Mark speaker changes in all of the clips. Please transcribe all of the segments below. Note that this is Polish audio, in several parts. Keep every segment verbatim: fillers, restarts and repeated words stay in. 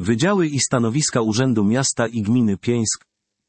Speaker 1: Wydziały i stanowiska Urzędu Miasta i Gminy Pieńsk.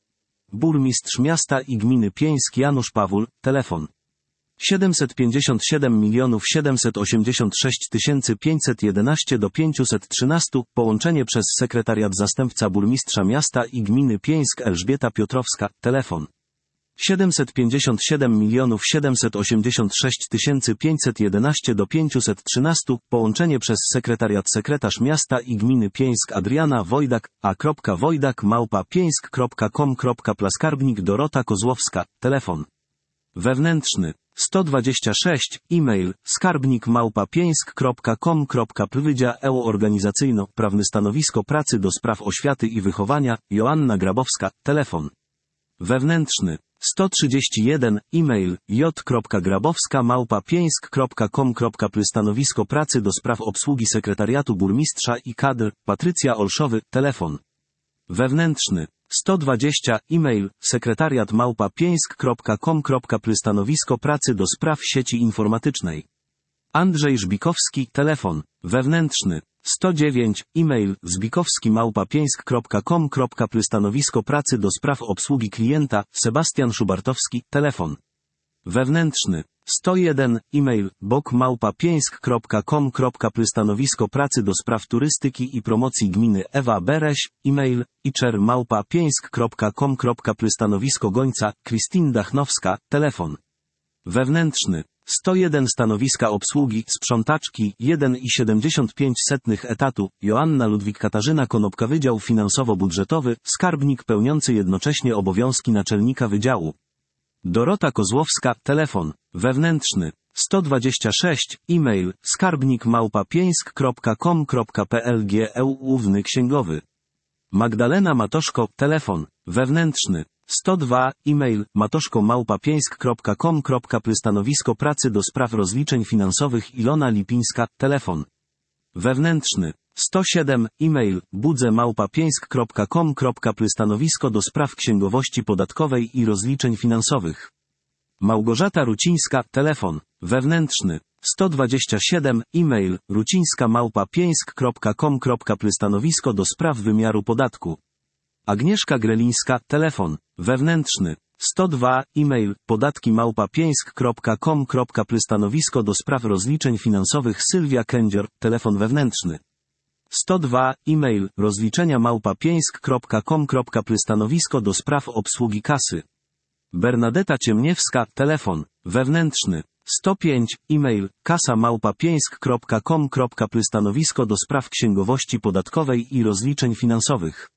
Speaker 1: Burmistrz Miasta i Gminy Pieńsk Janusz Pawul, telefon siedemset pięćdziesiąt siedem milionów siedemset osiemdziesiąt sześć tysięcy pięćset jedenaście do pięćset trzynaście, połączenie przez sekretariat zastępca burmistrza Miasta i Gminy Pieńsk Elżbieta Piotrowska, telefon siedemset pięćdziesiąt siedem milionów siedemset osiemdziesiąt sześć tysięcy pięćset jedenaście do pięćset trzynaście, połączenie przez sekretariat sekretarz Miasta i Gminy Pieńsk Adriana Wojdak, a. Wojdak małpa pieńsk kropka com kropka pl skarbnik Dorota Kozłowska, telefon wewnętrzny sto dwadzieścia sześć, e-mail skarbnik małpa pieńsk kropka com kropka pl Wydział Organizacyjno-Prawny Stanowisko Pracy do Spraw Oświaty i Wychowania Joanna Grabowska, telefon wewnętrzny sto trzydzieści jeden, e-mail j.grabowska małpa pieńsk kropka com kropka pl Stanowisko Pracy do Spraw Obsługi Sekretariatu Burmistrza i Kadr Patrycja Olszowy, telefon wewnętrzny sto dwadzieścia, e-mail sekretariat małpa pieńsk kropka com kropka pl Stanowisko Pracy do Spraw Sieci Informatycznej Andrzej Żbikowski, telefon wewnętrzny sto dziewięć, e-mail zbikowski małpa pieńsk kropka com kropka pl Stanowisko Pracy do Spraw Obsługi Klienta Sebastian Szubartowski, telefon wewnętrzny sto jeden, e-mail bok małpa pieńsk kropka com kropka pl Stanowisko Pracy do Spraw Turystyki i Promocji Gminy Ewa Bereś, e-mail iczer małpa pieńsk kropka com kropka pl Stanowisko Gońca Christine Dachnowska, telefon wewnętrzny sto jeden Stanowiska Obsługi Sprzątaczki jeden i siedemdziesiąt pięć setnych etatu Joanna Ludwik Katarzyna Konopka Wydział Finansowo-Budżetowy Skarbnik pełniący jednocześnie obowiązki naczelnika wydziału Dorota Kozłowska, telefon wewnętrzny sto dwadzieścia sześć, e-mail skarbnik małpa pieńsk kropka com kropka pl główny księgowy Magdalena Matoszko, telefon wewnętrzny sto dwa, e-mail matoszko małpa pieńsk kropka com kropka pl Stanowisko Pracy do Spraw Rozliczeń Finansowych Ilona Lipińska, telefon wewnętrzny sto siedem, e-mail budze małpa pieńsk kropka com kropka pl Stanowisko do Spraw Księgowości Podatkowej i Rozliczeń Finansowych Małgorzata Rucińska, telefon wewnętrzny sto dwadzieścia siedem, e-mail rucińska małpa pieńsk kropka com kropka pl Stanowisko do Spraw Wymiaru Podatku Agnieszka Grelińska, telefon wewnętrzny sto dwa, e-mail podatki małpa pieńsk kropka com kropka pl Stanowisko do Spraw Rozliczeń Finansowych Sylwia Kędzior, telefon wewnętrzny sto dwa, e-mail rozliczenia małpa pieńsk kropka com kropka pl Stanowisko do Spraw Obsługi Kasy Bernadeta Ciemniewska, telefon wewnętrzny sto pięć, e-mail kasa małpa pieńsk kropka com kropka pl Stanowisko do Spraw Księgowości Podatkowej i Rozliczeń Finansowych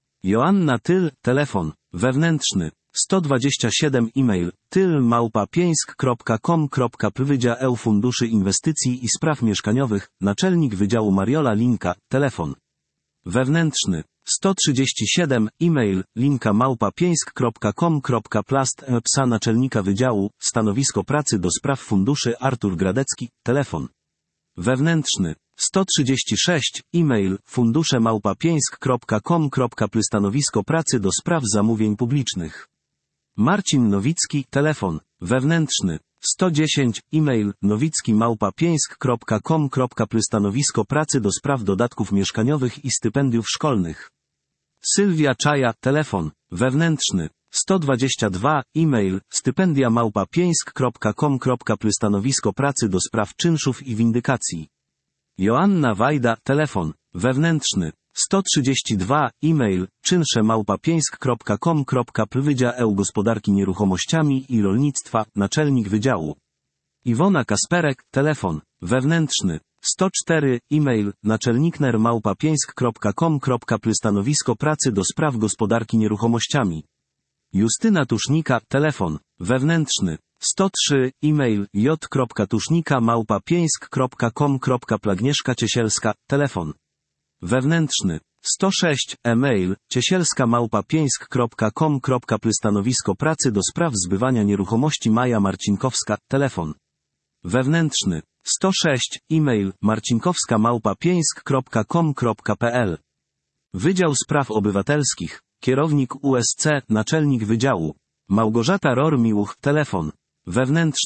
Speaker 1: Joanna Tyl, telefon wewnętrzny sto dwadzieścia siedem, e-mail tyl małpa pieńsk kropka com kropka pl Wydział Funduszy Inwestycji i Spraw Mieszkaniowych Naczelnik Wydziału Mariola Linka, telefon wewnętrzny sto trzydzieści siedem, e-mail linka małpa pieńsk kropka com kropka plast psa Naczelnika Wydziału Stanowisko Pracy do Spraw Funduszy Artur Gradecki, telefon wewnętrzny sto trzydzieści sześć, e-mail fundusze małpa pieńsk kropka com kropka pl Stanowisko Pracy do Spraw Zamówień Publicznych Marcin Nowicki, telefon wewnętrzny sto dziesięć, e-mail nowicki małpa pieńsk kropka com kropka pl Stanowisko Pracy do Spraw Dodatków Mieszkaniowych i Stypendiów Szkolnych Sylwia Czaja, telefon wewnętrzny sto dwadzieścia dwa, e-mail stypendia małpa pieńsk kropka com kropka pl Stanowisko Pracy do Spraw Czynszów i Windykacji Joanna Wajda, telefon wewnętrzny sto trzydzieści dwa, e-mail czynsze małpa pieńsk kropka com kropka pl Wydział Gospodarki Nieruchomościami i Rolnictwa Naczelnik Wydziału Iwona Kasperek, telefon wewnętrzny sto cztery, e-mail naczelnikner małpa pieńsk kropka com kropka pl Stanowisko Pracy do Spraw Gospodarki Nieruchomościami Justyna Tusznika, telefon wewnętrzny sto trzy, e-mail j.tusznika małpa pieńsk kropka com kropka pl Agnieszka Ciesielska, telefon wewnętrzny sto sześć, e-mail ciesielska małpa pieńsk kropka com kropka pl Stanowisko Pracy do Spraw Zbywania Nieruchomości Maja Marcinkowska, telefon wewnętrzny sto sześć, e-mail marcinkowska małpa pieńsk kropka com kropka pl Wydział Spraw Obywatelskich Kierownik U S C Naczelnik Wydziału Małgorzata Ror-Miłuch, telefon wewnętrzny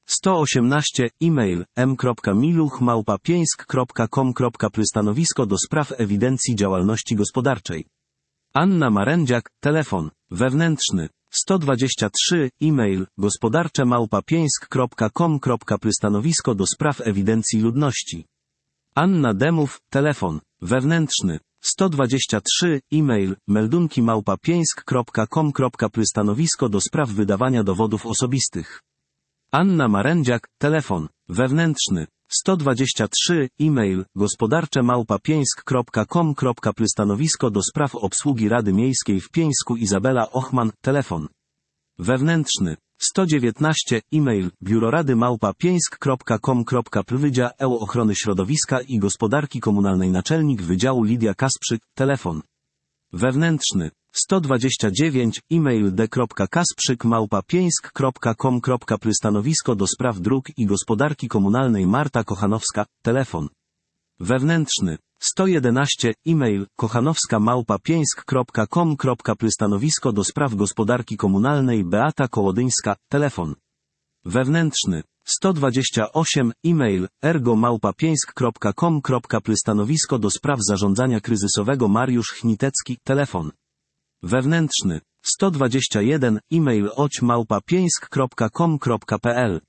Speaker 1: sto osiemnaście e-mail m.miluch małpa pieńsk kropka com kropka pl stanowisko do spraw ewidencji działalności gospodarczej. Anna Marędziak, telefon wewnętrzny sto dwadzieścia trzy e-mail gospodarcze małpa pieńsk kropka com kropka pl stanowisko do spraw ewidencji ludności. Anna Demów, telefon wewnętrzny sto dwadzieścia trzy e-mail meldunki małpa pieńsk kropka com kropka pl stanowisko do spraw wydawania dowodów osobistych. Anna Marędziak, telefon wewnętrzny sto dwadzieścia trzy e-mail gospodarcze małpa pieńsk kropka com kropka pl stanowisko do spraw obsługi Rady Miejskiej w Pieńsku Izabela Ochman, telefon wewnętrzny sto dziewiętnaście e-mail biuro rady małpa pieńsk kropka com kropka pl Wydział Ochrony Środowiska i Gospodarki Komunalnej naczelnik Wydziału Lidia Kasprzyk, telefon wewnętrzny sto dwadzieścia dziewięć e-mail d.kasprzyk małpa pieńsk kropka com kropka pl stanowisko do spraw dróg i gospodarki komunalnej Marta Kochanowska, telefon wewnętrzny sto jedenaście e-mail kochanowska małpa pieńsk kropka com kropka pl stanowisko do spraw gospodarki komunalnej Beata Kołodyńska, telefon wewnętrzny sto dwadzieścia osiem e-mail ergo małpa pieńsk kropka com kropka pl stanowisko do spraw zarządzania kryzysowego Mariusz Chnitecki, telefon wewnętrzny sto dwadzieścia jeden e-mail oć małpa pieńsk kropka com kropka pl